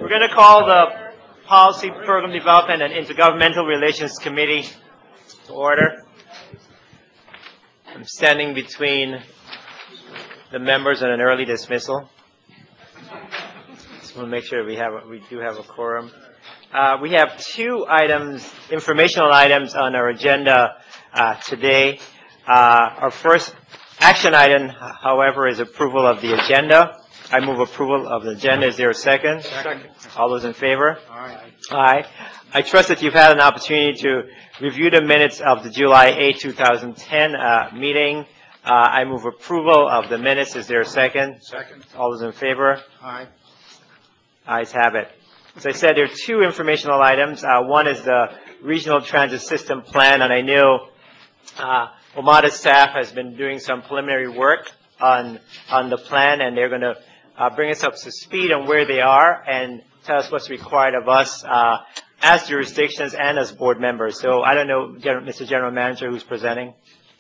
We're going to call the Policy, Program Development, and Intergovernmental Relations Committee to order. I'm standing between the members on an early dismissal. Just want to make sure we do have a quorum. We have two items, informational items on our agenda today. Our first action item, however, is approval of the agenda. I move approval of the agenda. Is there a second? Second. All those in favor? Aye. Aye. I trust that you've had an opportunity to review the minutes of the July 8, 2010 meeting. I move approval of the minutes. Is there a second? Second. All those in favor? Aye. Ayes have it. As I said, there are two informational items. One is the Regional Transit System Plan, and I know WMATA staff has been doing some preliminary work on the plan, and they're going to bring us up to speed on where they are and tell us what's required of us as jurisdictions and as board members. So I don't know, Mr. General Manager, who's presenting?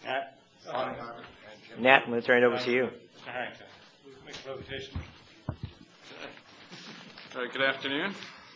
Nat, I'm going to turn it over to you. All right. All right, good afternoon.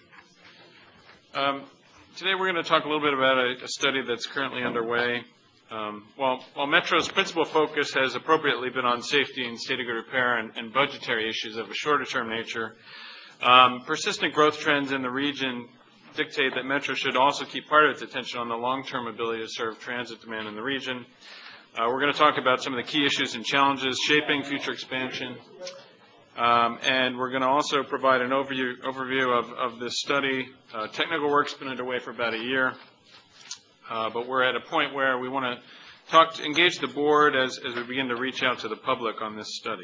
Today we're going to talk a little bit about a study that's currently underway. While Metro's principal focus has appropriately been on safety and state of good repair and budgetary issues of a shorter-term nature, persistent growth trends in the region dictate that Metro should also keep part of its attention on the long-term ability to serve transit demand in the region. We're going to talk about some of the key issues and challenges shaping future expansion, and we're going to also provide an overview of this study. Technical work's been underway for about a year. But we're at a point where we want to engage the board as we begin to reach out to the public on this study.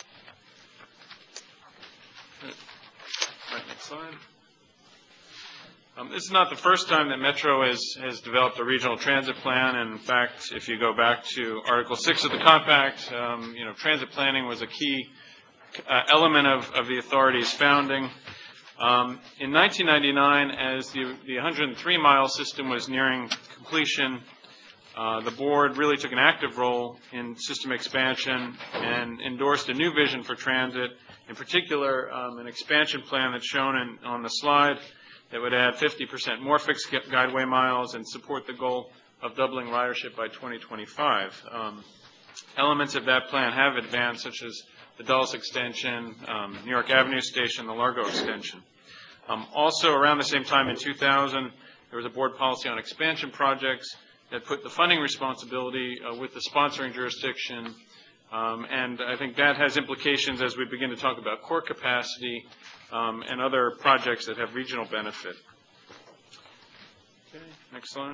Right, next slide. This is not the first time that Metro has developed a regional transit plan. And in fact, if you go back to Article 6 of the Compact, transit planning was a key element of the authority's founding. In 1999, as the 103-mile system was nearing completion, the board really took an active role in system expansion and endorsed a new vision for transit, in particular an expansion plan that's shown on the slide that would add 50% more fixed guideway miles and support the goal of doubling ridership by 2025. Elements of that plan have advanced, such as the Dulles extension, New York Avenue station, the Largo extension. Also, around the same time in 2000, there was a board policy on expansion projects that put the funding responsibility with the sponsoring jurisdiction, and I think that has implications as we begin to talk about core capacity and other projects that have regional benefit. Okay, next slide.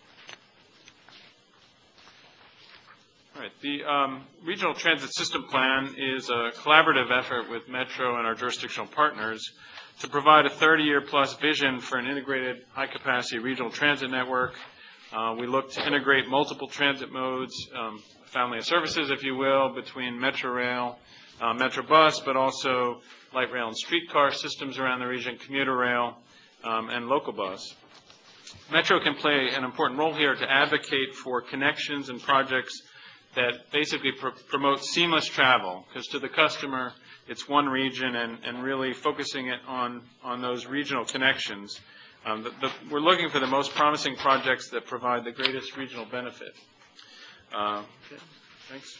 All right, the Regional Transit System Plan is a collaborative effort with Metro and our jurisdictional partners to provide a 30-year-plus vision for an integrated, high-capacity regional transit network. We look to integrate multiple transit modes, family of services, if you will, between Metro Rail, Metro Bus, but also light rail and streetcar systems around the region, commuter rail, and local bus. Metro can play an important role here to advocate for connections and projects that basically promote seamless travel, because to the customer, it's one region, and really focusing it on those regional connections. We're looking for the most promising projects that provide the greatest regional benefit. Okay, thanks.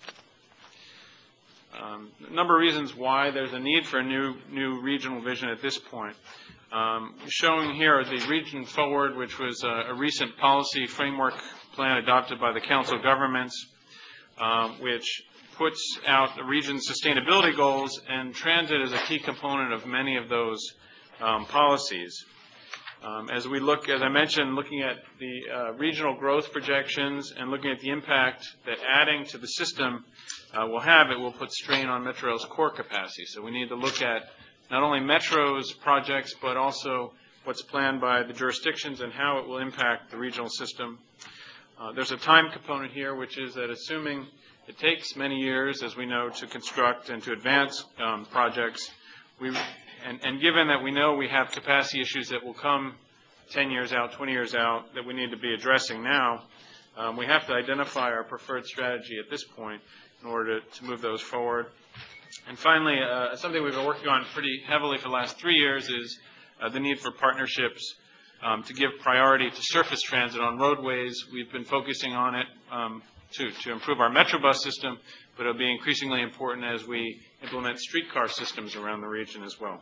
A number of reasons why there's a need for a new regional vision at this point. Showing here the Region Forward, which was a recent policy framework plan adopted by the Council of Governments, which puts out the region's sustainability goals, and transit is a key component of many of those policies. As we look, as I mentioned, looking at the regional growth projections and looking at the impact that adding to the system will have, it will put strain on Metro's core capacity. So we need to look at not only Metro's projects, but also what's planned by the jurisdictions and how it will impact the regional system. There's a time component here, which is that assuming it takes many years, as we know, to construct and to advance projects, and given that we know we have capacity issues that will come 10 years out, 20 years out, that we need to be addressing now, we have to identify our preferred strategy at this point in order to move those forward. And finally, something we've been working on pretty heavily for the last 3 years is the need for partnerships to give priority to surface transit on roadways. We've been focusing on it to improve our Metrobus system, but it'll be increasingly important as we implement streetcar systems around the region as well.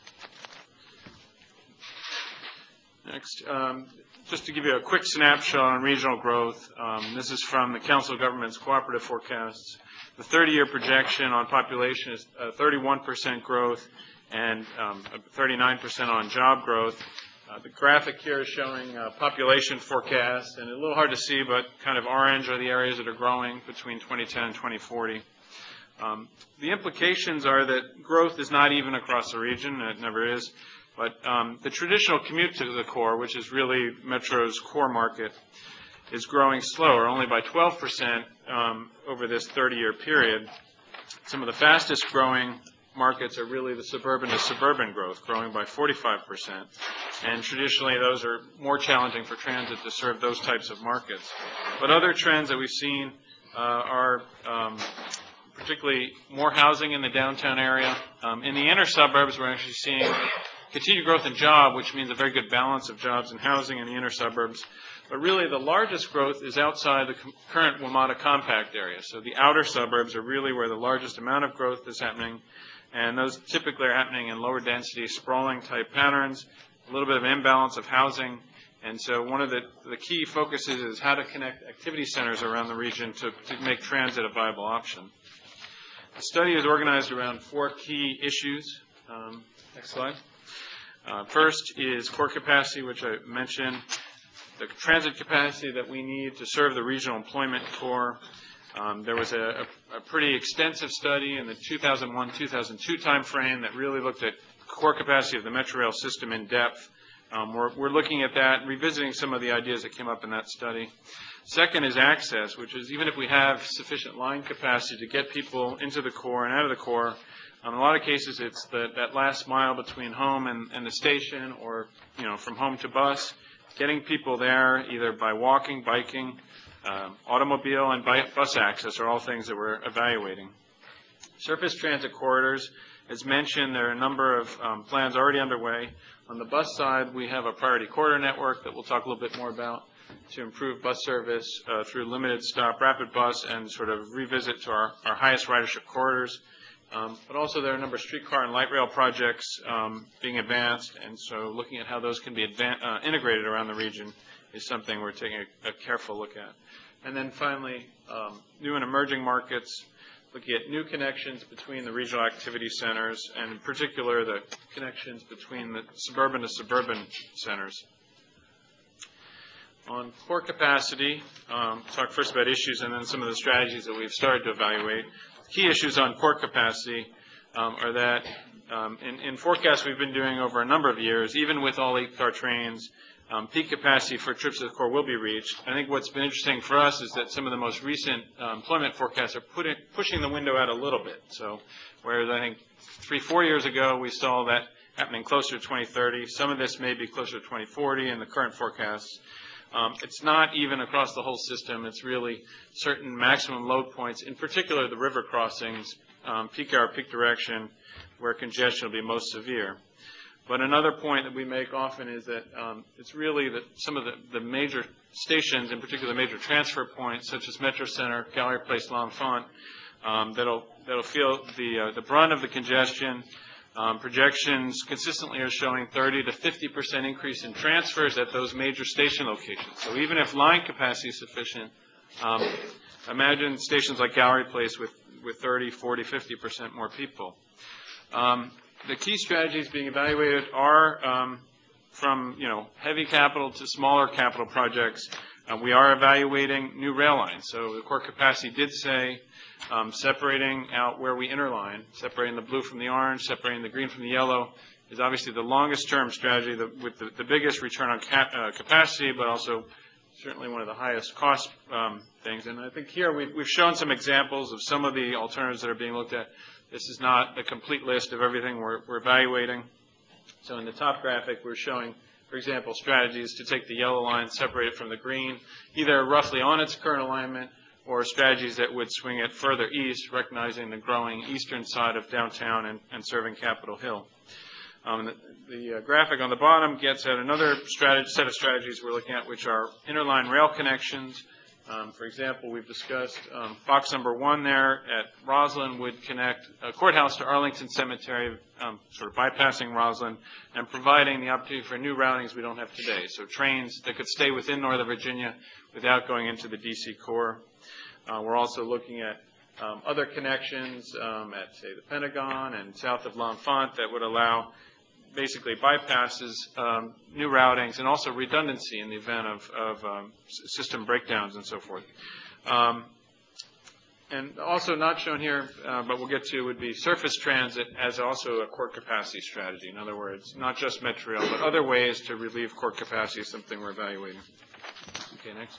Next, just to give you a quick snapshot on regional growth, this is from the Council of Governments Cooperative Forecasts. The 30-year projection on population is 31% growth and 39% on job growth. The graphic here is showing population forecasts, and a little hard to see, but kind of orange are the areas that are growing between 2010 and 2040. The implications are that growth is not even across the region, it never is, but the traditional commute to the core, which is really Metro's core market, is growing slower, only by 12% over this 30-year period. Some of the fastest growing markets are really the suburban to suburban growth, growing by 45%. And traditionally, those are more challenging for transit to serve those types of markets. But other trends that we've seen are particularly more housing in the downtown area. In the inner suburbs, we're actually seeing continued growth in job, which means a very good balance of jobs and housing in the inner suburbs. But really, the largest growth is outside the current WMATA compact area. So the outer suburbs are really where the largest amount of growth is happening. And those typically are happening in lower density, sprawling type patterns, a little bit of imbalance of housing. And so one of the key focuses is how to connect activity centers around the region to make transit a viable option. The study is organized around 4 key issues. Next slide. First is core capacity, which I mentioned, the transit capacity that we need to serve the regional employment core. There was a pretty extensive study in the 2001-2002 timeframe that really looked at core capacity of the Metrorail system in depth. We're looking at that and revisiting some of the ideas that came up in that study. Second is access, which is even if we have sufficient line capacity to get people into the core and out of the core, in a lot of cases it's that last mile between home and the station, or from home to bus. Getting people there either by walking, biking, automobile, and bus access are all things that we're evaluating. Surface transit corridors, as mentioned, there are a number of plans already underway. On the bus side, we have a priority corridor network that we'll talk a little bit more about to improve bus service through limited stop rapid bus and sort of revisit to our highest ridership corridors. But also there are a number of streetcar and light rail projects being advanced, and so looking at how those can be integrated around the region is something we're taking a careful look at. And then finally, new and emerging markets, looking at new connections between the regional activity centers, and in particular the connections between the suburban to suburban centers. On core capacity, talk first about issues and then some of the strategies that we've started to evaluate. Key issues on core capacity are that in forecasts we've been doing over a number of years, even with all 8-car trains, peak capacity for trips to the core will be reached. I think what's been interesting for us is that some of the most recent employment forecasts are pushing the window out a little bit. So whereas I think 3-4 years ago we saw that happening closer to 2030, some of this may be closer to 2040 in the current forecasts. It's not even across the whole system. It's really certain maximum load points, in particular the river crossings, peak hour, peak direction, where congestion will be most severe. But another point that we make often is that it's really that some of the major stations, in particular major transfer points, such as Metro Center, Gallery Place, L'Enfant, that'll feel the brunt of the congestion. Projections consistently are showing 30 to 50% increase in transfers at those major station locations. So even if line capacity is sufficient, imagine stations like Gallery Place with 30, 40, 50% more people. The key strategies being evaluated are from heavy capital to smaller capital projects. We are evaluating new rail lines. So the core capacity did say separating out where we interline, separating the blue from the orange, separating the green from the yellow, is obviously the longest term strategy with the biggest return on capacity, but also certainly one of the highest cost things. And I think here we've shown some examples of some of the alternatives that are being looked at. This is not a complete list of everything we're evaluating. So in the top graphic, we're showing, for example, strategies to take the yellow line, separate it from the green, either roughly on its current alignment or strategies that would swing it further east, recognizing the growing eastern side of downtown and serving Capitol Hill. The graphic on the bottom gets at another set of strategies we're looking at, which are interline rail connections. For example, we've discussed box number 1 there at Roslyn would connect a courthouse to Arlington Cemetery, sort of bypassing Roslyn, and providing the opportunity for new routings we don't have today. So trains that could stay within Northern Virginia without going into the D.C. core. We're also looking at other connections at, say, the Pentagon and south of L'Enfant that would allow basically bypasses, new routings, and also redundancy in the event of system breakdowns and so forth. And also not shown here, but we'll get to, would be surface transit as also a core capacity strategy. In other words, not just Metrorail, but other ways to relieve core capacity is something we're evaluating. Okay, next.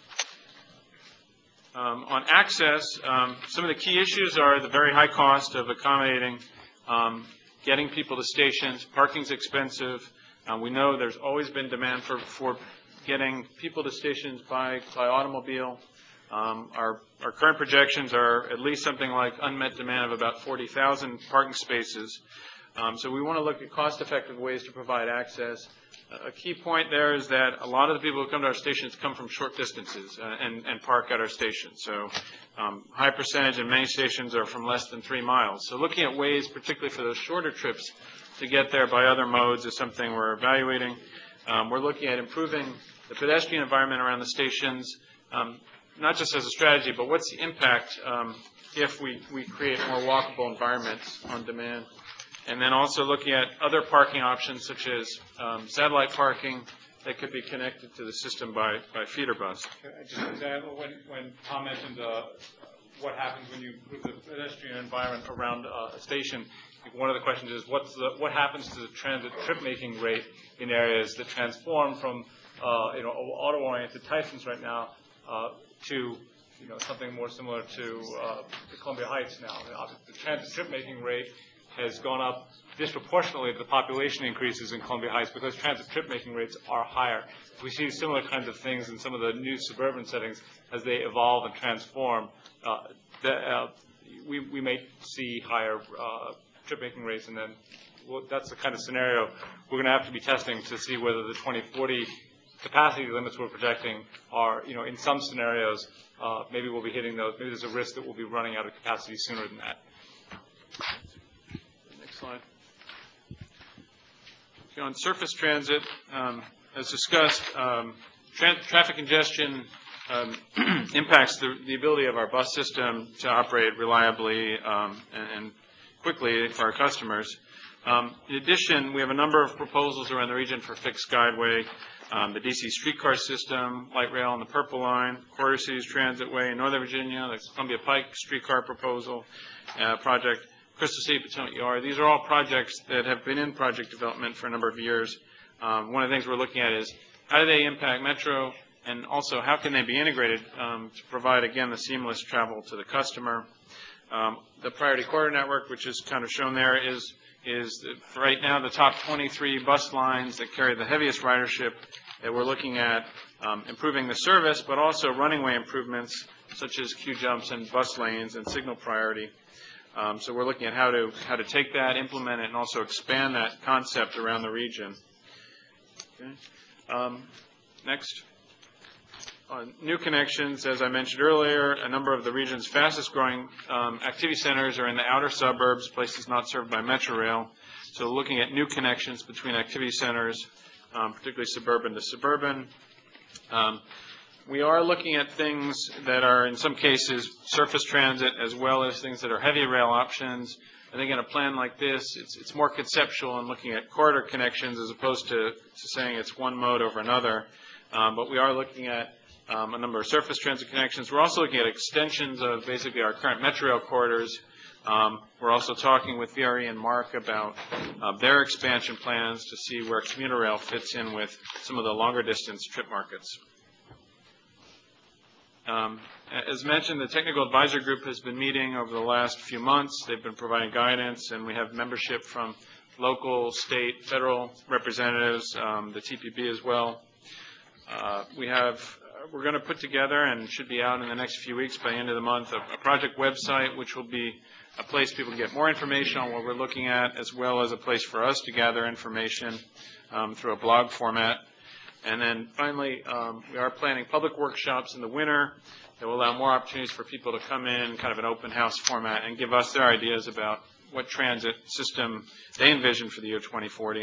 On access, some of the key issues are the very high cost of accommodating getting people to stations. Parking's expensive. We know there's always been demand for getting people to stations by automobile. Our current projections are at least something like unmet demand of about 40,000 parking spaces. So we want to look at cost-effective ways to provide access. A key point there is that a lot of the people who come to our stations come from short distances and park at our stations. So high percentage in many stations are from less than 3 miles. So looking at ways, particularly for those shorter trips, to get there by other modes is something we're evaluating. We're looking at improving the pedestrian environment around the stations, not just as a strategy, but what's the impact if we create more walkable environments on demand. And then also looking at other parking options, such as satellite parking that could be connected to the system by feeder bus. Just an example, when Tom mentioned what happens when you improve the pedestrian environment around a station, one of the questions is what happens to the transit trip-making rate in areas that transform from auto-oriented Tysons right now to something more similar to Columbia Heights now. The transit trip-making rate has gone up disproportionately to the population increases in Columbia Heights because transit trip-making rates are higher. We see similar kinds of things in some of the new suburban settings as they evolve and transform. We may see higher trip-making rates, and then that's the kind of scenario we're going to have to be testing to see whether the 2040 capacity limits we're projecting are, in some scenarios, maybe we'll be hitting those. Maybe there's a risk that we'll be running out of capacity sooner than that. Slide. Okay, on surface transit, as discussed, traffic congestion impacts the ability of our bus system to operate reliably and quickly for our customers. In addition, we have a number of proposals around the region for fixed guideway, the DC streetcar system, light rail on the Purple Line, Quarter Cities Transitway in Northern Virginia, the Columbia Pike streetcar proposal project, Crystal City, Potomac Yard. These are all projects that have been in project development for a number of years. One of the things we're looking at is how do they impact Metro, and also how can they be integrated to provide, again, the seamless travel to the customer. The Priority Corridor Network, which is kind of shown there, is right now the top 23 bus lines that carry the heaviest ridership that we're looking at improving the service, but also running way improvements such as queue jumps and bus lanes and signal priority. So we're looking at how to take that, implement it, and also expand that concept around the region. Okay. Next. On new connections, as I mentioned earlier, a number of the region's fastest growing activity centers are in the outer suburbs, places not served by Metrorail. So looking at new connections between activity centers, particularly suburban to suburban. We are looking at things that are, in some cases, surface transit, as well as things that are heavy rail options. I think in a plan like this, it's more conceptual and looking at corridor connections as opposed to saying it's one mode over another. But we are looking at a number of surface transit connections. We're also looking at extensions of basically our current Metrorail corridors. We're also talking with VRE and MARC about their expansion plans to see where commuter rail fits in with some of the longer distance trip markets. As mentioned, the Technical Advisory Group has been meeting over the last few months. They've been providing guidance, and we have membership from local, state, federal representatives, the TPB as well. We have we're going to put together, and should be out in the next few weeks by the end of the month, a project website, which will be a place people can get more information on what we're looking at, as well as a place for us to gather information through a blog format. And then finally, we are planning public workshops in the winter that will allow more opportunities for people to come in, kind of an open house format, and give us their ideas about what transit system they envision for the year 2040.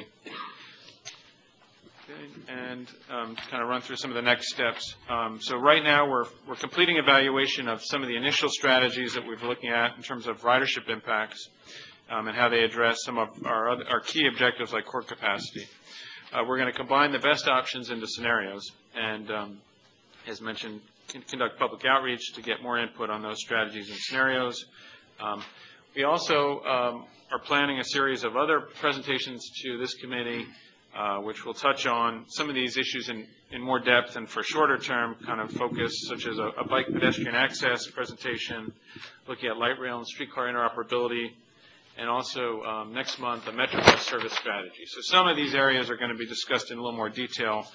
Okay, and kind of run through some of the next steps. So right now we're completing evaluation of some of the initial strategies that we're looking at in terms of ridership impacts and how they address some of our key objectives like core capacity. We're going to combine the best options into scenarios and, as mentioned, conduct public outreach to get more input on those strategies and scenarios. We also are planning a series of other presentations to this committee which will touch on some of these issues in more depth and for shorter term kind of focus, such as a bike pedestrian access presentation, looking at light rail and streetcar interoperability, and also next month a MetroBus service strategy. So some of these areas are going to be discussed in a little more detail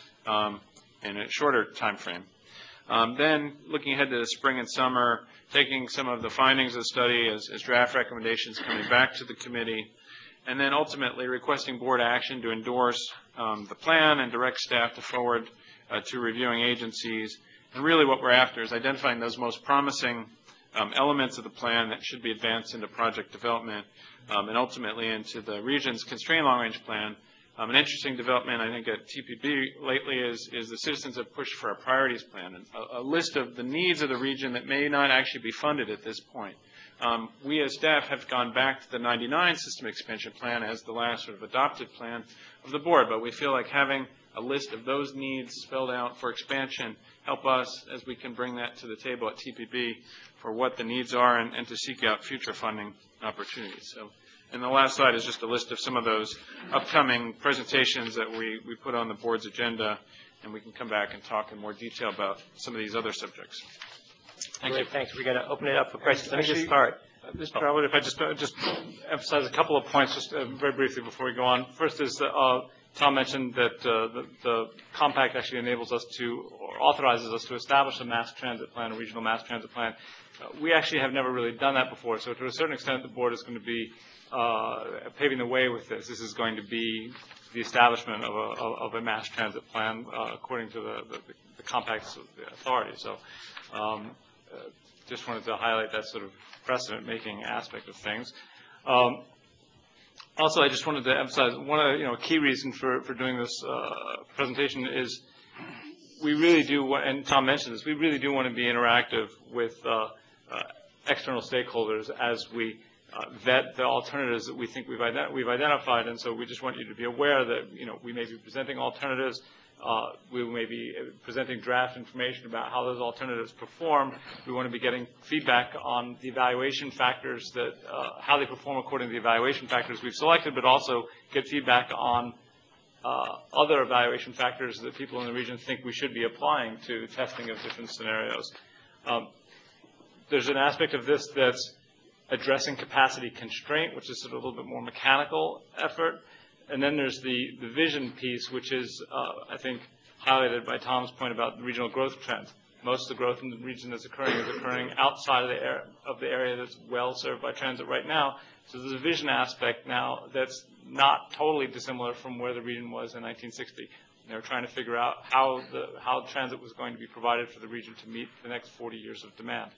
in a shorter time frame. Then looking ahead to the spring and summer, taking some of the findings of the study as draft recommendations coming back to the committee, and then ultimately requesting board action to endorse the plan and direct staff to forward to reviewing agencies. And really what we're after is identifying those most promising elements of the plan that should be advanced into project development and ultimately into the region's constrained long-range plan. An interesting development, I think, at TPB lately is the citizens have pushed for a priorities plan, and a list of the needs of the region that may not actually be funded at this point. We as staff have gone back to the 99 system expansion plan as the last sort of adopted plan of the board, but we feel like having a list of those needs spelled out for expansion help us as we can bring that to the table at TPB for what the needs are and to seek out future funding opportunities. So, and the last slide is just a list of some of those upcoming presentations that we put on the board's agenda, and we can come back and talk in more detail about some of these other subjects. Thank you. Thanks. We're going to open it up for questions. Let me just start. Mr. Elwood, if I just emphasize a couple of points just very briefly before we go on. First is Tom mentioned that the compact actually enables us to, or authorizes us to establish a mass transit plan, a regional mass transit plan. We actually have never really done that before, so to a certain extent the board is going to be paving the way with this. This is going to be the establishment of a mass transit plan according to the compact's authority. So just wanted to highlight that sort of precedent-making aspect of things. Also, I just wanted to emphasize one of the key reason for doing this presentation is we really do, and Tom mentioned this, we really do want to be interactive with external stakeholders as we vet the alternatives that we think we've identified, and so we just want you to be aware that we may be presenting alternatives. We may be presenting draft information about how those alternatives perform. We want to be getting feedback on the evaluation factors that how they perform according to the evaluation factors we've selected, but also get feedback on other evaluation factors that people in the region think we should be applying to testing of different scenarios. There's an aspect of this that's addressing capacity constraint, which is sort of a little bit more mechanical effort. And then there's the vision piece, which is, I think, highlighted by Tom's point about the regional growth trends. Most of the growth in the region that's occurring is occurring outside of the area that's well served by transit right now. So there's a vision aspect now that's not totally dissimilar from where the region was in 1960. They were trying to figure out how transit was going to be provided for the region to meet the next 40 years of demand.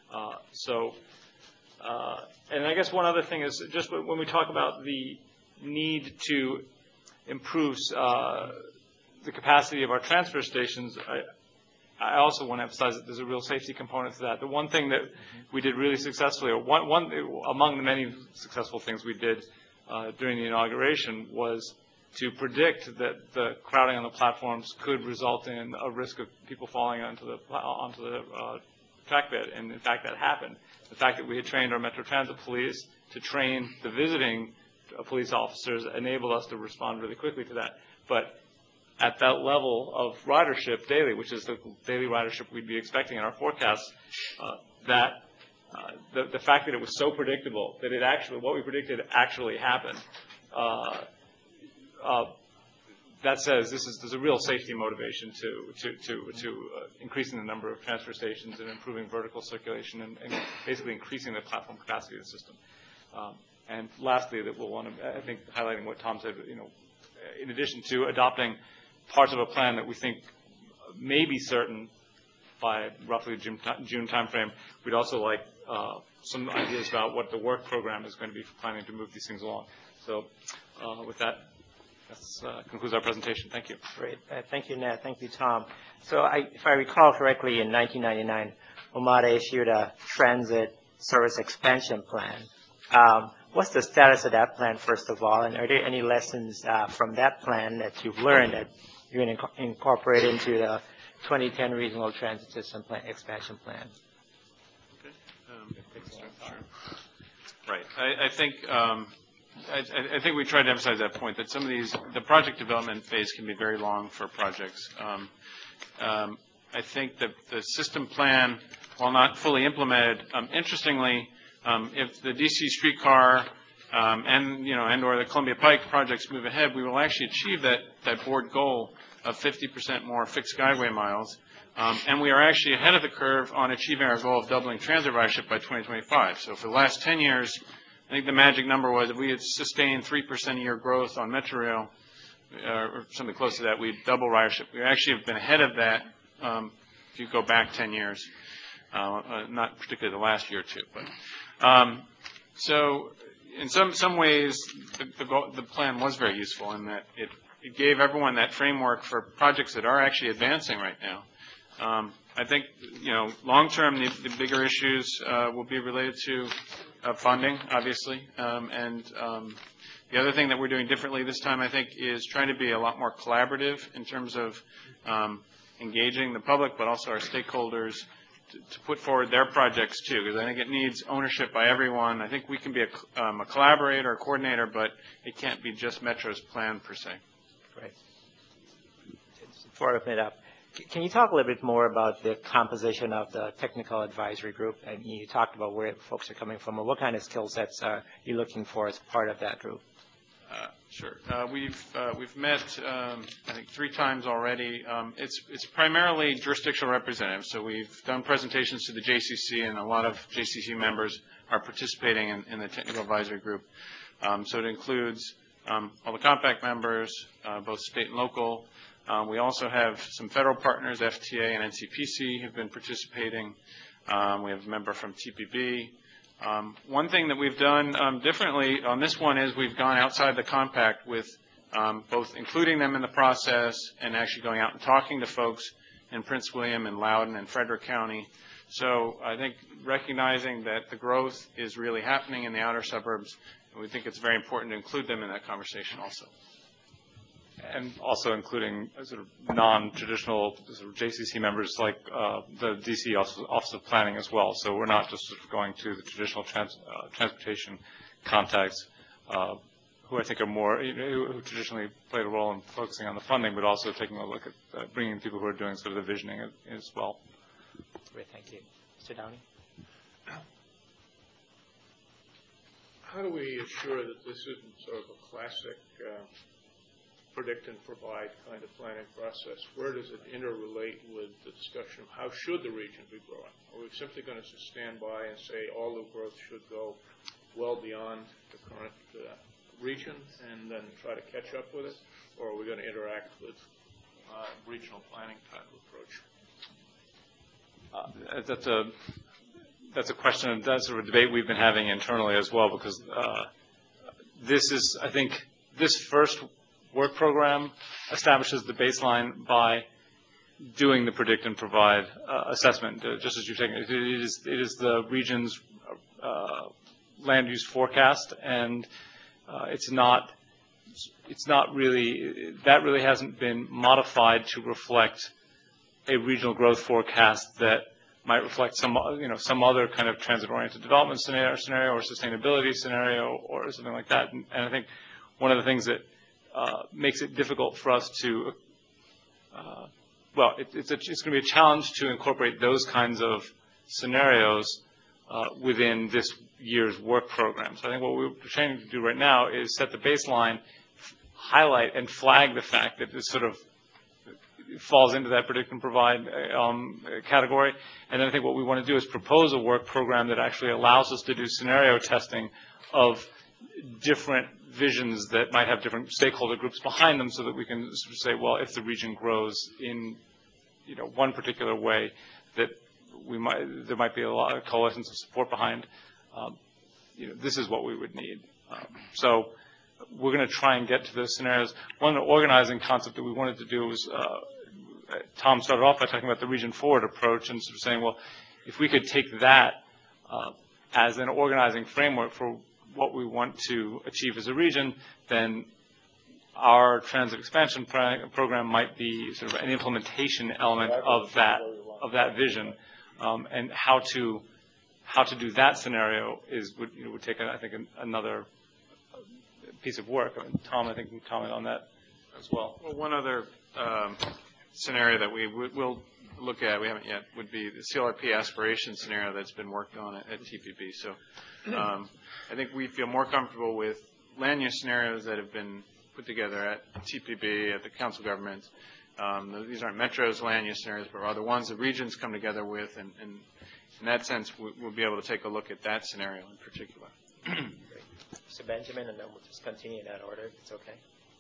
And I guess one other thing is just when we talk about the need to improve the capacity of our transfer stations, I also want to emphasize that there's a real safety component to that. The one thing that we did really successfully, or one among the many successful things we did during the inauguration, was to predict that the crowding on the platforms could result in a risk of people falling onto the track bed, and in fact that happened. The fact that we had trained our Metro Transit police to train the visiting police officers enabled us to respond really quickly to that. But at that level of ridership daily, which is the daily ridership we'd be expecting in our forecasts, the fact that it was so predictable that it actually, what we predicted actually happened, that says there's a real safety motivation to increasing the number of transfer stations and improving vertical circulation and basically increasing the platform capacity of the system. And lastly, that we'll want to, I think, highlighting what Tom said, in addition to adopting parts of a plan that we think may be certain by roughly June timeframe, we'd also like some ideas about what the work program is going to be for planning to move these things along. So with that, that concludes our presentation. Thank you. Great. Thank you, Ned. Thank you, Tom. So if I recall correctly, in 1999, WMATA issued a transit service expansion plan. What's the status of that plan, first of all, and are there any lessons from that plan that you've learned that you're going to incorporate into the 2010 Regional Transit System Plan Expansion Plan? Okay. Right. I think we tried to emphasize that point, that some of these, the project development phase can be very long for projects. I think that the system plan, while not fully implemented, interestingly, if the DC streetcar and or the Columbia Pike projects move ahead, we will actually achieve that board goal of 50% more fixed guideway miles. And we are actually ahead of the curve on achieving our goal of doubling transit ridership by 2025. So for the last 10 years, I think the magic number was if we had sustained 3% a year growth on Metro Rail, or something close to that, we'd double ridership. We actually have been ahead of that if you go back 10 years, not particularly the last year or two. But so in some ways, the plan was very useful in that it gave everyone that framework for projects that are actually advancing right now. I think, long term, the bigger issues will be related to funding, obviously. And the other thing that we're doing differently this time, I think, is trying to be a lot more collaborative in terms of engaging the public, but also our stakeholders to put forward their projects, too, because I think it needs ownership by everyone. I think we can be a collaborator, a coordinator, but it can't be just Metro's plan, per se. Great. Before I open it up, can you talk a little bit more about the composition of the technical advisory group? And you talked about where folks are coming from, or what kind of skill sets are you looking for as part of that group? Sure. We've met, I think, 3 times already. It's primarily jurisdictional representatives. So we've done presentations to the JCC, and a lot of JCC members are participating in the technical advisory group. So it includes all the compact members, both state and local. We also have some federal partners, FTA and NCPC, have been participating. We have a member from TPB. One thing that we've done differently on this one is we've gone outside the compact with both including them in the process and actually going out and talking to folks in Prince William and Loudoun and Frederick County. So I think recognizing that the growth is really happening in the outer suburbs, and we think it's very important to include them in that conversation also. And also including sort of non-traditional sort of JCC members like the DC Office of Planning as well. So we're not just sort of going to the traditional transportation contacts, who I think are more, who traditionally played a role in focusing on the funding, but also taking a look at bringing people who are doing sort of the visioning as well. Great, thank you. Mr. Downey? How do we assure that this isn't sort of a classic predict and provide kind of planning process? Where does it interrelate with the discussion of how should the region be growing? Are we simply going to just stand by and say all the growth should go well beyond the current region and then try to catch up with it? Or are we going to interact with regional planning type of approach? That's a question, and that's sort of a debate we've been having internally as well, because this is, I think, this first work program establishes the baseline by doing the predict and provide assessment, just as you're taking it. It is the region's land use forecast, and it's not really, that really hasn't been modified to reflect a regional growth forecast that might reflect some other kind of transit-oriented development scenario or sustainability scenario or something like that. And I think one of the things that makes it difficult for us to, it's going to be a challenge to incorporate those kinds of scenarios within this year's work program. So I think what we're trying to do right now is set the baseline, highlight and flag the fact that this sort of falls into that predict and provide category. And then I think what we want to do is propose a work program that actually allows us to do scenario testing of different visions that might have different stakeholder groups behind them, so that we can sort of say, well, if the region grows in one particular way, that there might be a lot of coalescence of support behind. This is what we would need. So we're going to try and get to those scenarios. One organizing concept that we wanted to do was, Tom started off by talking about the region forward approach and sort of saying, well, if we could take that as an organizing framework for what we want to achieve as a region, then our transit expansion program might be sort of an implementation element of that vision, and how to do that scenario would take, I think, another piece of work. I mean, Tom, I think, can comment on that as well. Well, one other scenario that we will look at, we haven't yet, would be the CLRP aspiration scenario that's been worked on at TPB. So I think we feel more comfortable with land use scenarios that have been put together at TPB, at the council government. These aren't Metro's land use scenarios, but rather ones that regions come together with, and in that sense, we'll be able to take a look at that scenario in particular. So Benjamin, and then we'll just continue in that order, if it's okay.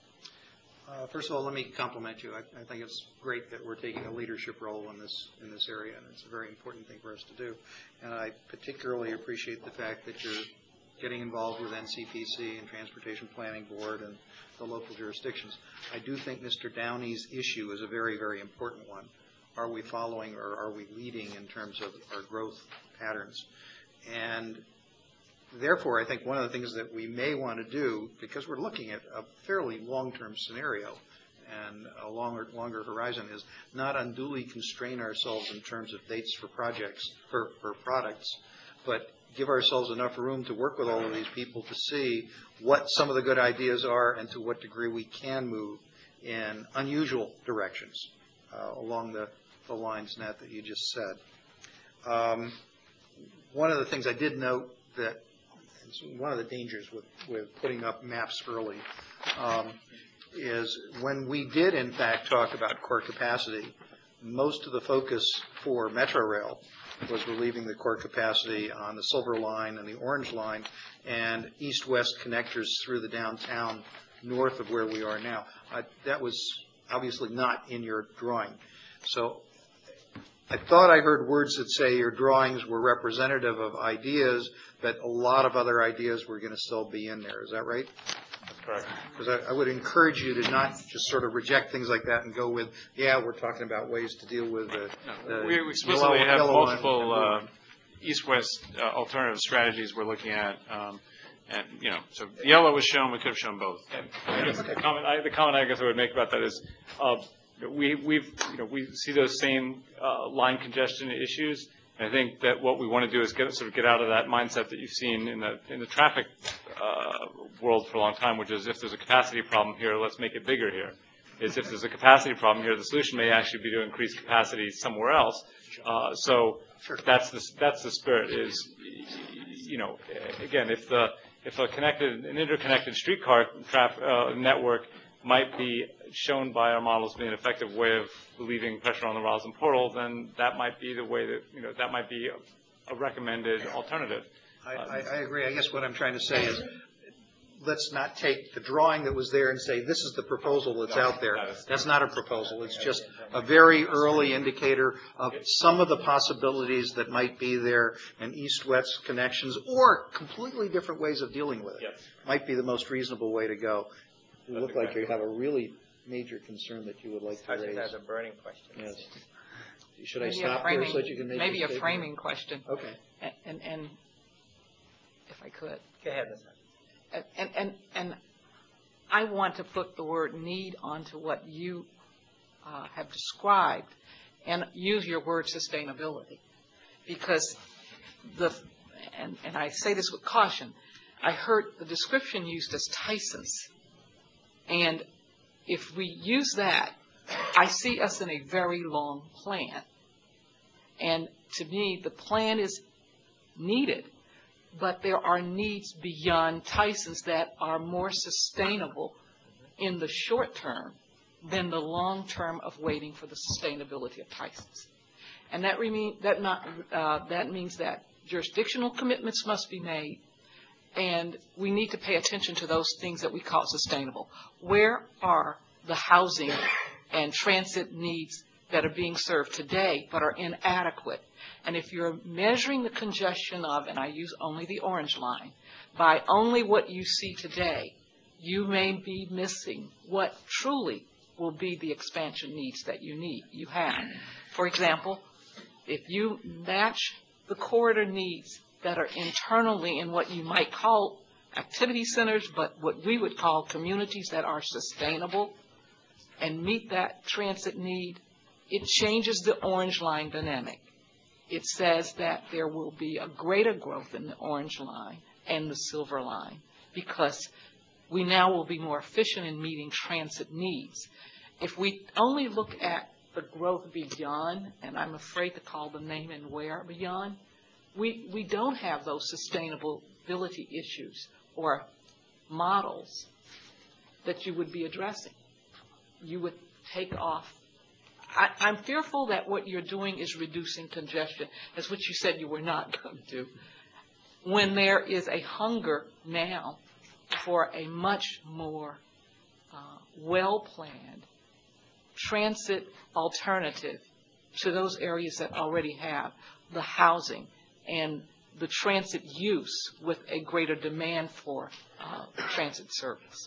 First of all, let me compliment you. I think it's great that we're taking a leadership role in this area, and it's a very important thing for us to do. And I particularly appreciate the fact that you're getting involved with NCPC and Transportation Planning Board and the local jurisdictions. I do think Mr. Downey's issue is a very, very important one. Are we following or are we leading in terms of our growth patterns? And therefore, I think one of the things that we may want to do, because we're looking at a fairly long-term scenario and a longer horizon, is not unduly constrain ourselves in terms of dates for projects, for products, but give ourselves enough room to work with all of these people to see what some of the good ideas are and to what degree we can move in unusual directions along the lines, Nat, that you just said. One of the things I did note that one of the dangers with putting up maps early is when we did, in fact, talk about core capacity, most of the focus for Metro Rail was relieving the core capacity on the Silver Line and the Orange Line and east-west connectors through the downtown north of where we are now. That was obviously not in your drawing. So I thought I heard words that say your drawings were representative of ideas, but a lot of other ideas were going to still be in there. Is that right? That's correct. Because I would encourage you to not just sort of reject things like that and go with, yeah, we're talking about ways to deal with the we explicitly have multiple east-west alternative strategies we're looking at. And, so yellow was shown, we could have shown both. And I guess the comment I guess I would make about that is we see those same line congestion issues. And I think that what we want to do is get out of that mindset that you've seen in the traffic world for a long time, which is if there's a capacity problem here, let's make it bigger here. Is if there's a capacity problem here, the solution may actually be to increase capacity somewhere else. So that's the spirit. Is again, if an interconnected streetcar network might be shown by our models to be an effective way of relieving pressure on the Roslyn Portal, then that might be the way that that might be a recommended alternative. I agree. I guess what I'm trying to say is let's not take the drawing that was there and say this is the proposal that's out there. That's not a proposal. It's just a very early indicator of some of the possibilities that might be there, and east-west connections or completely different ways of dealing with it might be the most reasonable way to go. You look like you have a really major concern that you would like to raise. That's a burning question. Yes. Should I stop here so that you can make maybe a framing question? Okay. And if I could. Go ahead, Ms. Hunt. And I want to put the word need onto what you have described and use your word sustainability, because and I say this with caution, I heard the description used as Tyson's, and if we use that, I see us in a very long plan, and to me the plan is needed, but there are needs beyond Tyson's that are more sustainable in the short term than the long term of waiting for the sustainability of prices. And that means that jurisdictional commitments must be made, and we need to pay attention to those things that we call sustainable. Where are the housing and transit needs that are being served today but are inadequate? And if you're measuring the congestion of, and I use only the orange line, by only what you see today, you may be missing what truly will be the expansion needs that you have. For example, if you match the corridor needs that are internally in what you might call activity centers, but what we would call communities that are sustainable, and meet that transit need, it changes the orange line dynamic. It says that there will be a greater growth in the orange line and the silver line because we now will be more efficient in meeting transit needs. If we only look at the growth beyond, and I'm afraid to call the name and where beyond, we don't have those sustainability issues or models that you would be addressing. You would take off. I'm fearful that what you're doing is reducing congestion. That's what you said you were not going to do. When there is a hunger now for a much more well-planned transit alternative to those areas that already have the housing and the transit use with a greater demand for transit service.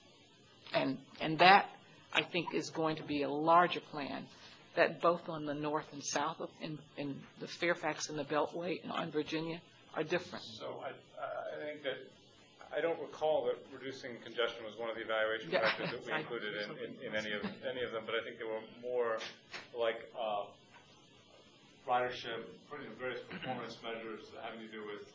And that, I think, is going to be a larger plan that both on the north and south of, in the Fairfax and the Beltway and on Virginia are different. So I think that I don't recall that reducing congestion was one of the evaluation factors that we included in any of them, but I think they were more like ridership, various performance measures having to do with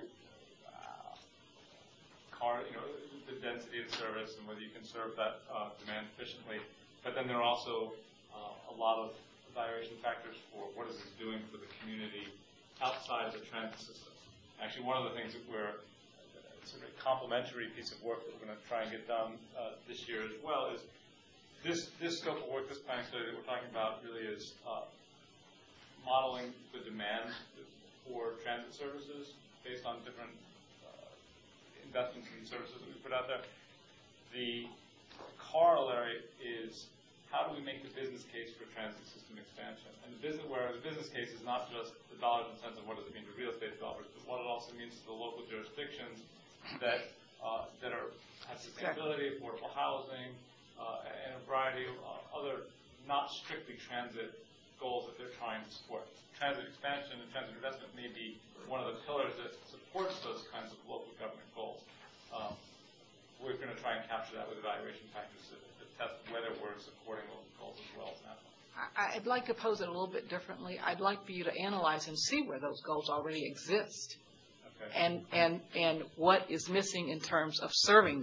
the density of service and whether you can serve that demand efficiently. But then there are also a lot of evaluation factors for what is this doing for the community outside the transit system. Actually, one of the things that we're sort of a complementary piece of work that we're going to try and get done this year as well is this scope of work, this planning study that we're talking about really is modeling the demand for transit services based on different investments and services that we put out there. The corollary is how do we make the business case for transit system expansion? And the business case is not just the dollars and cents of what does it mean to real estate developers, but what it also means to the local jurisdictions that have sustainability, affordable housing, and a variety of other not strictly transit goals that they're trying to support. Transit expansion and transit investment may be one of the pillars that supports those kinds of local government goals. We're going to try and capture that with evaluation factors to test whether we're supporting local goals as well as national. I'd like to pose it a little bit differently. I'd like for you to analyze and see where those goals already exist. Okay. And what is missing in terms of serving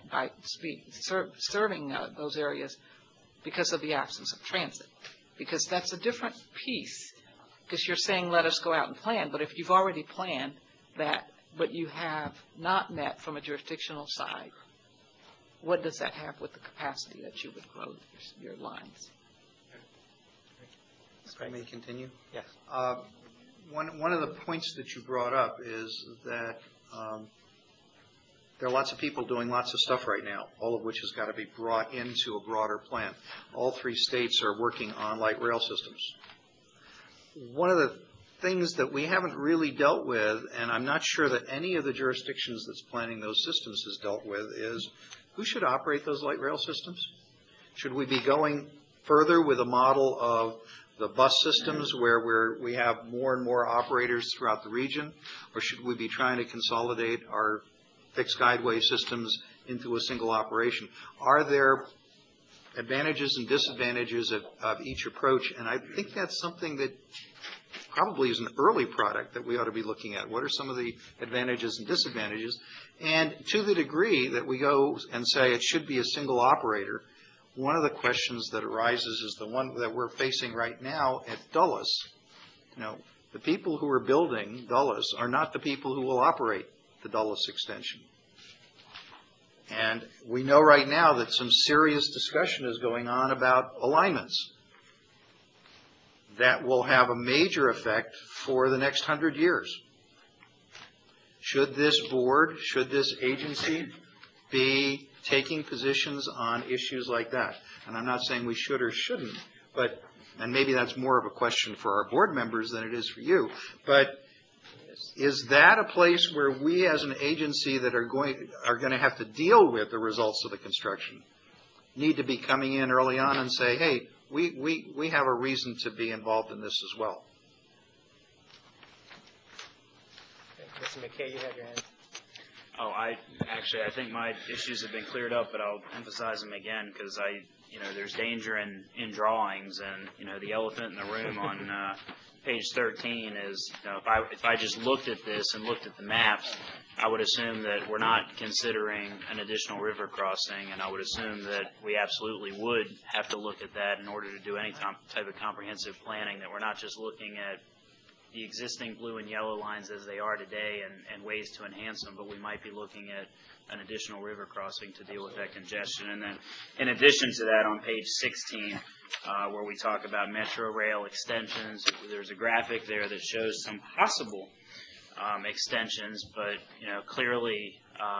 those areas because of the absence of transit. Because that's a different piece. Because you're saying let us go out and plan, but if you've already planned that, but you have not met from a jurisdictional side, what does that have with the capacity that you would grow your lines? If I may continue? Yes. One of the points that you brought up is that there are lots of people doing lots of stuff right now, all of which has got to be brought into a broader plan. All three states are working on light rail systems. One of the things that we haven't really dealt with, and I'm not sure that any of the jurisdictions that's planning those systems has dealt with, is who should operate those light rail systems? Should we be going further with a model of the bus systems where we have more and more operators throughout the region, or should we be trying to consolidate our fixed guideway systems into a single operation? Are there advantages and disadvantages of each approach? And I think that's something that probably is an early product that we ought to be looking at. What are some of the advantages and disadvantages? And to the degree that we go and say it should be a single operator, one of the questions that arises is the one that we're facing right now at Dulles. The people who are building Dulles are not the people who will operate the Dulles extension. And we know right now that some serious discussion is going on about alignments that will have a major effect for the next 100 years. Should this board, should this agency be taking positions on issues like that? And I'm not saying we should or shouldn't, but, and maybe that's more of a question for our board members than it is for you, but is that a place where we as an agency that are going to have to deal with the results of the construction need to be coming in early on and say, hey, we have a reason to be involved in this as well? Mr. McKay, you have your hand. Oh, I think my issues have been cleared up, but I'll emphasize them again because there's danger in drawings, and the elephant in the room on page 13 is, if I just looked at this and looked at the maps, I would assume that we're not considering an additional river crossing, and I would assume that we absolutely would have to look at that in order to do any type of comprehensive planning, that we're not just looking at the existing blue and yellow lines as they are today and ways to enhance them, but we might be looking at an additional river crossing to deal with that congestion. And then in addition to that, on page 16, where we talk about metro rail extensions, there's a graphic there that shows some possible extensions, but clearly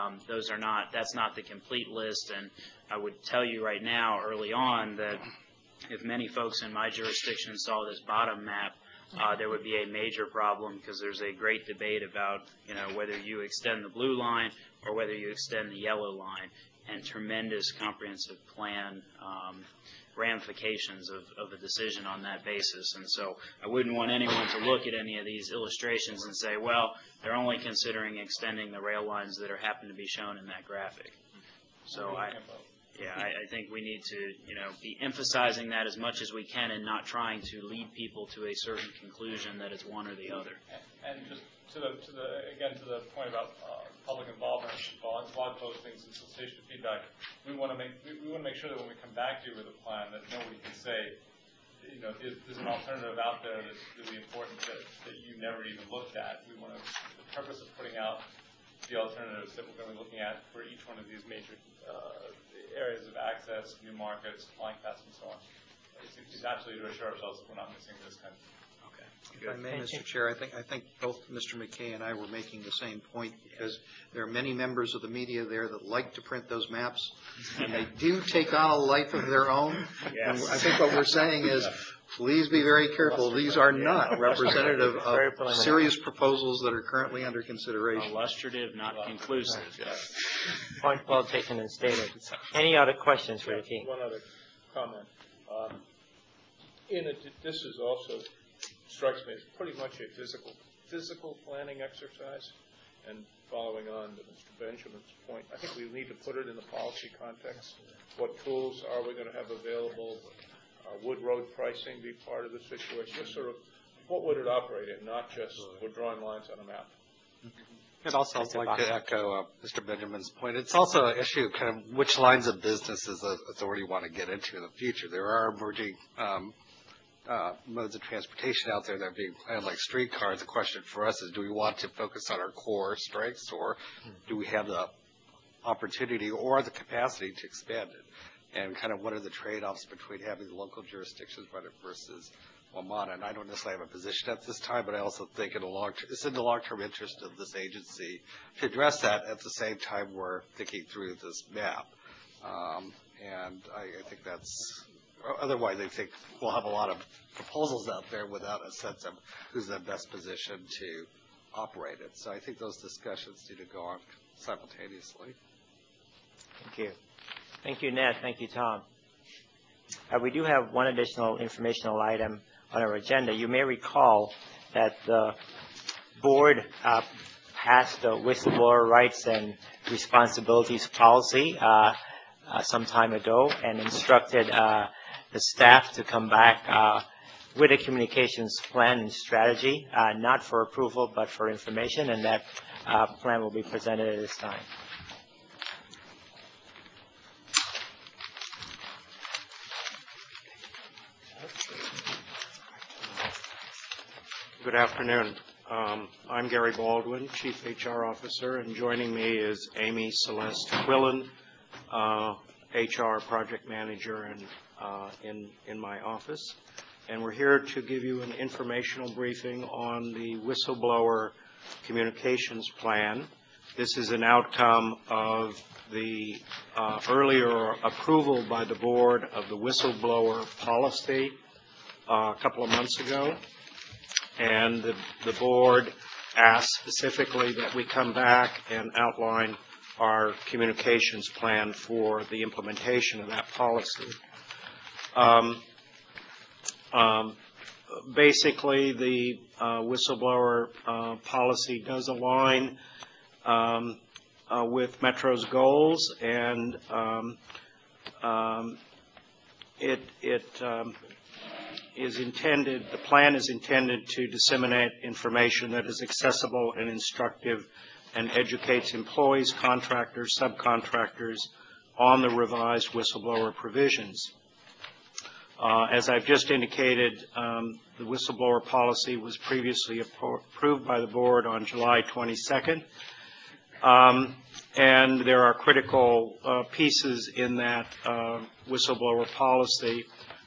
that's not the complete list. And I would tell you right now, early on, that if many folks in my jurisdiction saw this bottom map, there would be a major problem because there's a great debate about whether you extend the blue line or whether you extend the yellow line, and tremendous comprehensive plan ramifications of a decision on that basis. And so I wouldn't want anyone to look at any of these illustrations and say, well, they're only considering extending the rail lines that happen to be shown in that graphic. So I think we need to, be emphasizing that as much as we can and not trying to lead people to a certain conclusion that it's one or the other. And just to the point about public involvement, blog postings and solicitation of feedback, we want to make sure that when we come back to you with a plan, that nobody can say, there's an alternative out there that's really important that you never even looked at. The purpose of putting out the alternatives that we're going to be looking at for each one of these major areas of access, new markets, flying paths, and so on, is absolutely to assure ourselves that we're not missing this kind of. If I may, Mr. Chair, I think both Mr. McKay and I were making the same point, because there are many members of the media there that like to print those maps, and they do take on a life of their own. Yes. And I think what we're saying is, please be very careful. These are not representative of serious proposals that are currently under consideration. Illustrative, not conclusive. Point well taken and stated. Any other questions for the team? One other comment. This is also strikes me as pretty much a physical planning exercise. And following on to Mr. Benjamin's point, I think we need to put it in the policy context. What tools are we going to have available? Would road pricing be part of the situation? Just sort of, what would it operate in, not just we're drawing lines on a map. I'd also like to echo Mr. Benjamin's point. It's also an issue of kind of which lines of businesses the authority want to get into in the future. There are emerging modes of transportation out there that are being planned, like streetcars. The question for us is, do we want to focus on our core strengths, or do we have the opportunity or the capacity to expand it? And kind of what are the trade-offs between having local jurisdictions run it versus WMATA? And I don't necessarily have a position at this time, but I also think it's in the long-term interest of this agency to address that at the same time we're thinking through this map. And I think that's, otherwise I think we'll have a lot of proposals out there without a sense of who's in the best position to operate it. So I think those discussions need to go on simultaneously. Thank you. Thank you, Ned. Thank you, Tom. We do have one additional informational item on our agenda. You may recall that the board passed the whistleblower rights and responsibilities policy some time ago and instructed the staff to come back with a communications plan and strategy, not for approval but for information, and that plan will be presented at this time. Good afternoon. I'm Gary Baldwin, Chief HR Officer, and joining me is Amy Celeste Quillen, HR Project Manager in my office. And we're here to give you an informational briefing on the whistleblower communications plan. This is an outcome of the earlier approval by the board of the whistleblower policy a couple of months ago. And the board asked specifically that we come back and outline our communications plan for the implementation of that policy. Basically, the whistleblower policy does align with Metro's goals, and the plan is intended to disseminate information that is accessible and instructive and educates employees, contractors, subcontractors on the revised whistleblower provisions. As I've just indicated, the whistleblower policy was previously approved by the board on July 22nd, and there are critical pieces in that whistleblower policy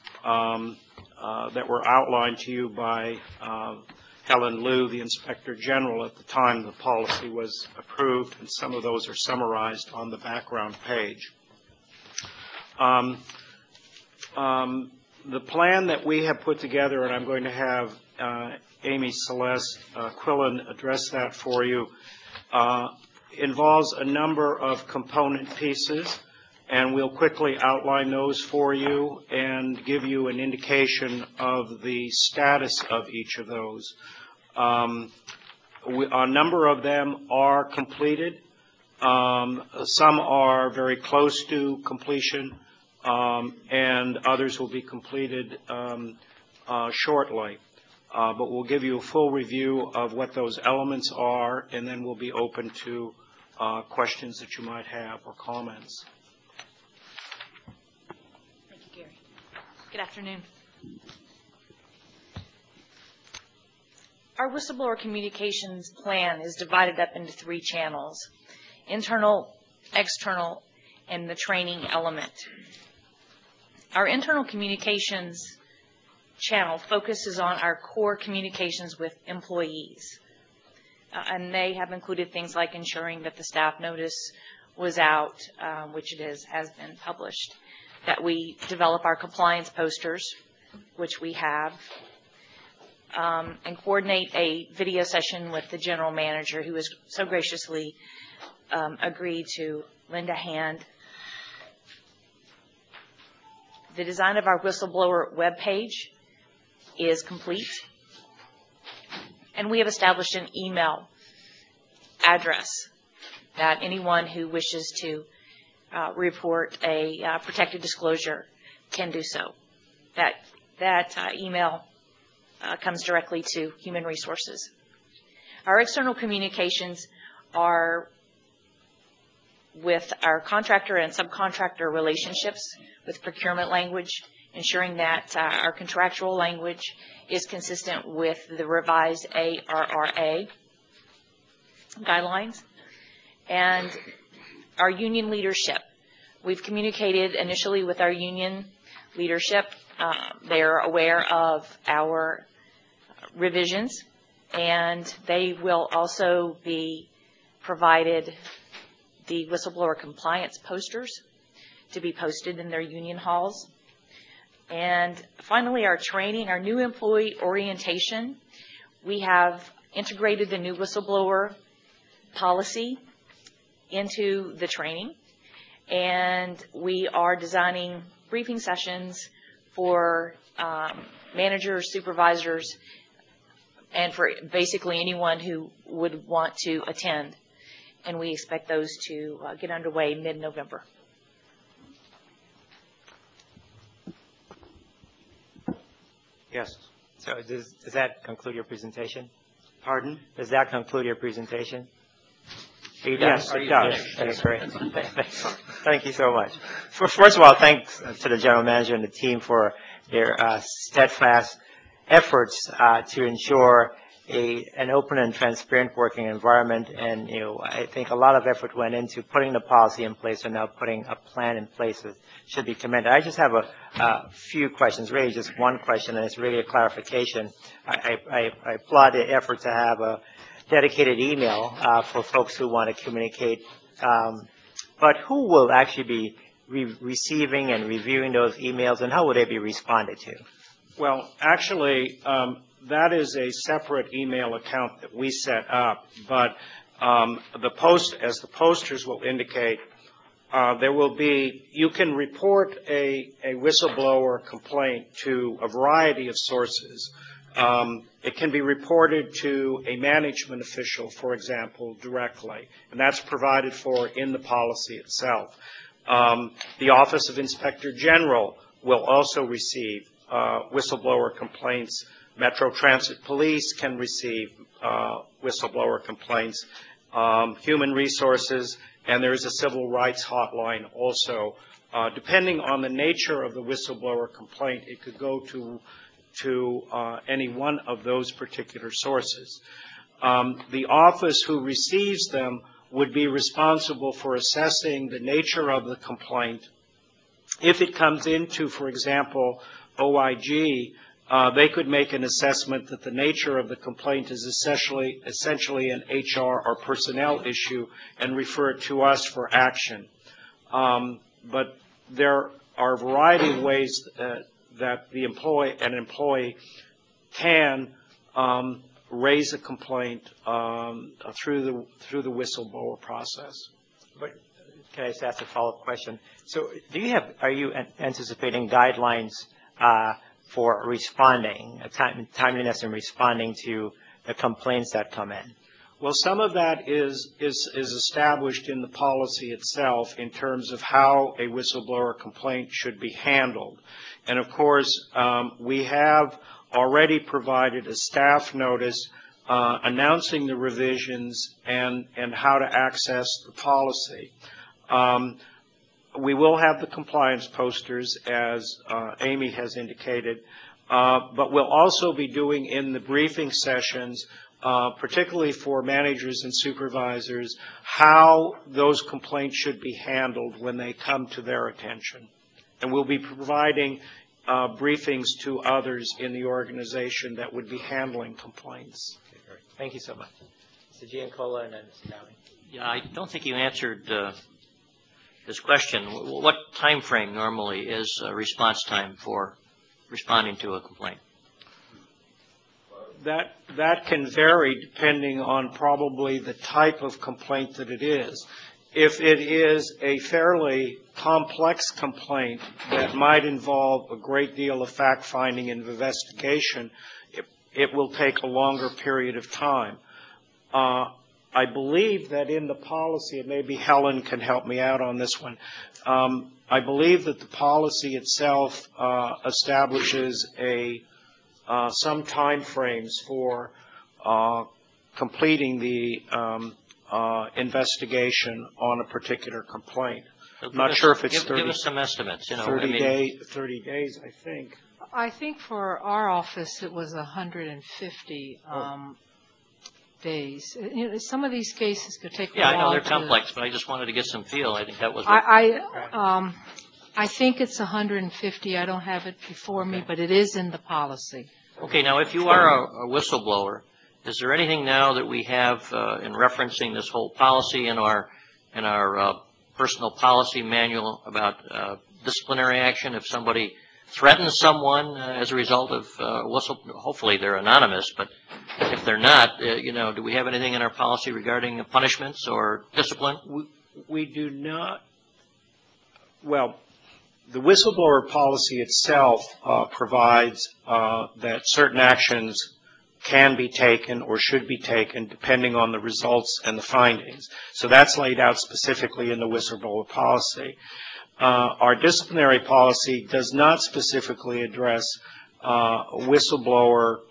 that were outlined to you by Helen Liu, the Inspector General, at the time the policy was approved, and some of those are summarized on the background page. The plan that we have put together, and I'm going to have Amy Celeste Quillen address that for you, involves a number of component pieces, and we'll quickly outline those for you and give you an indication of the status of each of those. A number of them are completed. Some are very close to completion, and others will be completed shortly. But we'll give you a full review of what those elements are, and then we'll be open to questions that you might have or comments. Thank you, Gary. Good afternoon. Our whistleblower communications plan is divided up into 3 channels: internal, external, and the training element. Our internal communications channel focuses on our core communications with employees. And they have included things like ensuring that the staff notice was out, which it has been published, that we develop our compliance posters, which we have, and coordinate a video session with the general manager, who has so graciously agreed to lend a hand. The design of our whistleblower webpage is complete, and we have established an email address that anyone who wishes to report a protected disclosure can do so. That email comes directly to Human Resources. Our external communications are with our contractor and subcontractor relationships, with procurement language, ensuring that our contractual language is consistent with the revised ARRA guidelines, and our union leadership. We've communicated initially with our union leadership. They're aware of our revisions, and they will also be provided the whistleblower compliance posters to be posted in their union halls. And finally, our training, our new employee orientation. We have integrated the new whistleblower policy into the training, and we are designing briefing sessions for managers, supervisors, and for basically anyone who would want to attend. And we expect those to get underway mid-November. Yes. So does that conclude your presentation? Pardon? Does that conclude your presentation? Yes, it does. That's great. Thank you so much. First of all, thanks to the general manager and the team for their steadfast efforts to ensure an open and transparent working environment, and, I think a lot of effort went into putting the policy in place and now putting a plan in place that should be commended. I just have a few questions, really just one question, and it's really a clarification. I applaud the effort to have a dedicated email for folks who want to communicate, but who will actually be receiving and reviewing those emails, and how will they be responded to? Well, actually, that is a separate email account that we set up, but as the posters will indicate, you can report a whistleblower complaint to a variety of sources. It can be reported to a management official, for example, directly, and that's provided for in the policy itself. The Office of Inspector General will also receive whistleblower complaints. Metro Transit Police can receive whistleblower complaints. Human Resources, and there is a civil rights hotline also. Depending on the nature of the whistleblower complaint, it could go to any one of those particular sources. The office who receives them would be responsible for assessing the nature of the complaint. If it comes into, for example, OIG, they could make an assessment that the nature of the complaint is essentially an HR or personnel issue and refer it to us for action. But there are a variety of ways that an employee can raise a complaint through the whistleblower process. But can I just ask a follow-up question? So are you anticipating guidelines for responding, timeliness in responding to the complaints that come in? Well, some of that is established in the policy itself in terms of how a whistleblower complaint should be handled. And of course, we have already provided a staff notice announcing the revisions and how to access the policy. We will have the compliance posters, as Amy has indicated, but we'll also be doing in the briefing sessions, particularly for managers and supervisors, how those complaints should be handled when they come to their attention. And we'll be providing briefings to others in the organization that would be handling complaints. Okay, great. Thank you so much. Mr. Giancola and then Mr. Downing. Yeah, I don't think you answered this question. What time frame normally is response time for responding to a complaint? That can vary depending on probably the type of complaint that it is. If it is a fairly complex complaint that might involve a great deal of fact-finding and investigation, it will take a longer period of time. I believe that in the policy, and maybe Helen can help me out on this one, I believe that the policy itself establishes some time frames for completing the investigation on a particular complaint. I'm not sure if it's 30, give us some estimates. 30 days, I think. I think for our office it was 150 days. Some of these cases could take a while. Yeah, I know they're complex, but I just wanted to get some feel. I think that was. I think it's 150. I don't have it before me, but it is in the policy. Okay, now if you are a whistleblower, is there anything now that we have in referencing this whole policy in our personal policy manual about disciplinary action if somebody threatens someone as a result of hopefully they're anonymous, but if they're not, do we have anything in our policy regarding punishments or discipline? We do not. Well, the whistleblower policy itself provides that certain actions can be taken or should be taken depending on the results and the findings. So that's laid out specifically in the whistleblower policy. Our disciplinary policy does not specifically address whistleblower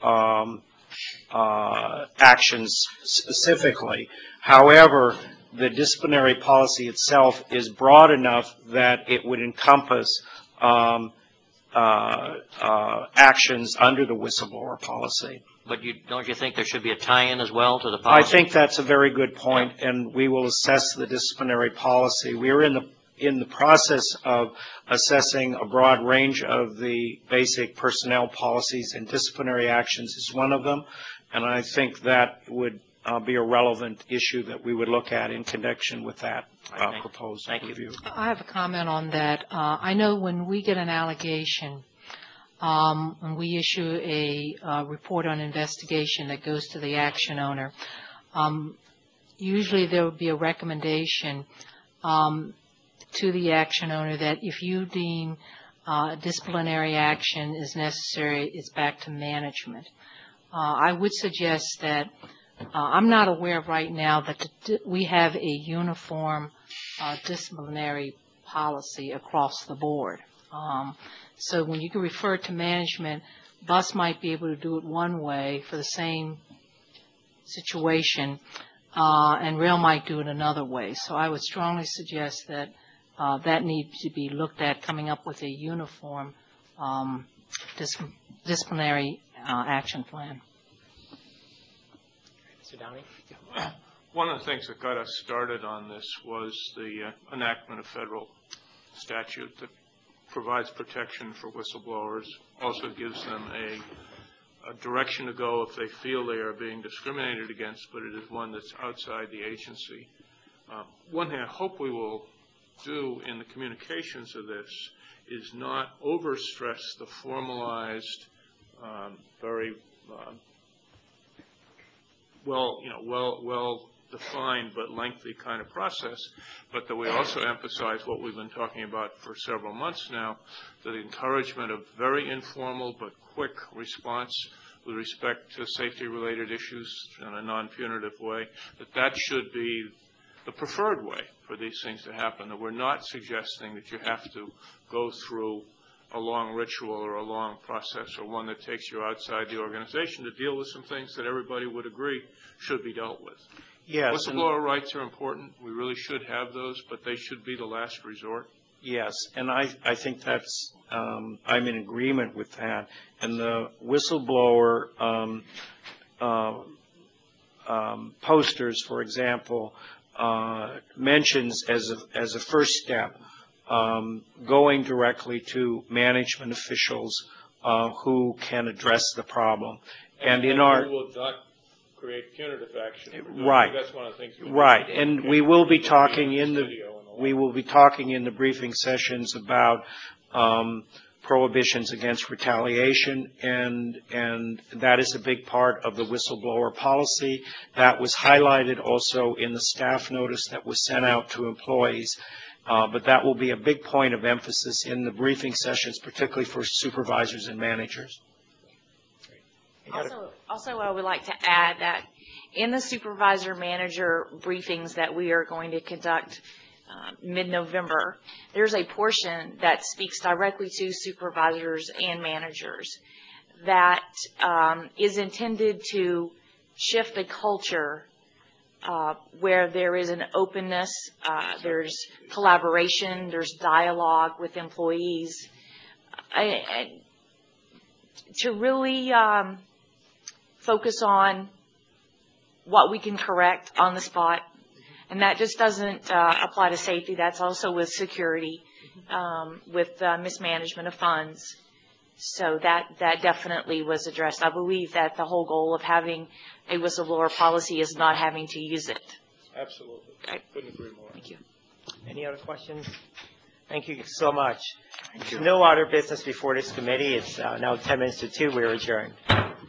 actions specifically. However, the disciplinary policy itself is broad enough that it would encompass actions under the whistleblower policy. But don't you think there should be a tie-in as well to the I policy? think that's a very good point, and we will assess the disciplinary policy. We are in the process of assessing a broad range of the basic personnel policies, and disciplinary actions is one of them. And I think that would be a relevant issue that we would look at in connection with that proposed review. I have a comment on that. I know when we get an allegation, when we issue a report on investigation that goes to the action owner, usually there would be a recommendation to the action owner that if you deem disciplinary action is necessary, it's back to management. I would suggest that I'm not aware right now that we have a uniform disciplinary policy across the board. So when you can refer to management, bus might be able to do it one way for the same situation, and rail might do it another way. So I would strongly suggest that that needs to be looked at, coming up with a uniform disciplinary action plan. Mr. Downey? One of the things that got us started on this was the enactment of federal statute that provides protection for whistleblowers, also gives them a direction to go if they feel they are being discriminated against, but it is one that's outside the agency. One thing I hope we will do in the communications of this is not overstress the formalized, very well-defined but lengthy kind of process, but that we also emphasize what we've been talking about for several months now, the encouragement of very informal but quick response with respect to safety-related issues in a non-punitive way, that should be the preferred way for these things to happen, that we're not suggesting that you have to go through a long ritual or a long process or one that takes you outside the organization to deal with some things that everybody would agree should be dealt with. Yes. Whistleblower rights are important. We really should have those, but they should be the last resort. Yes, and I think that's, I'm in agreement with that. And the whistleblower posters, for example, mentions as a first step going directly to management officials who can address the problem. And in our we will not create punitive action. Right. That's one of the things. Right, and we will be talking in the briefing sessions about prohibitions against retaliation, and that is a big part of the whistleblower policy. That was highlighted also in the staff notice that was sent out to employees. But that will be a big point of emphasis in the sessions, particularly for supervisors and managers. Also, I would like to add that in the supervisor-manager briefings that we are going to conduct mid-November, there's a portion that speaks directly to supervisors and managers that is intended to shift a culture where there is an openness, there's collaboration, there's dialogue with employees, to really focus on what we can correct on the spot. And that just doesn't apply to safety. That's also with security, with mismanagement of funds. So that definitely was addressed. I believe that the whole goal of having a whistleblower policy is not having to use it. Absolutely. Right. Couldn't agree more. Thank you. Any other questions? Thank you so much. Thank you. No other business before this committee. It's now 10 minutes to 2. We're adjourned.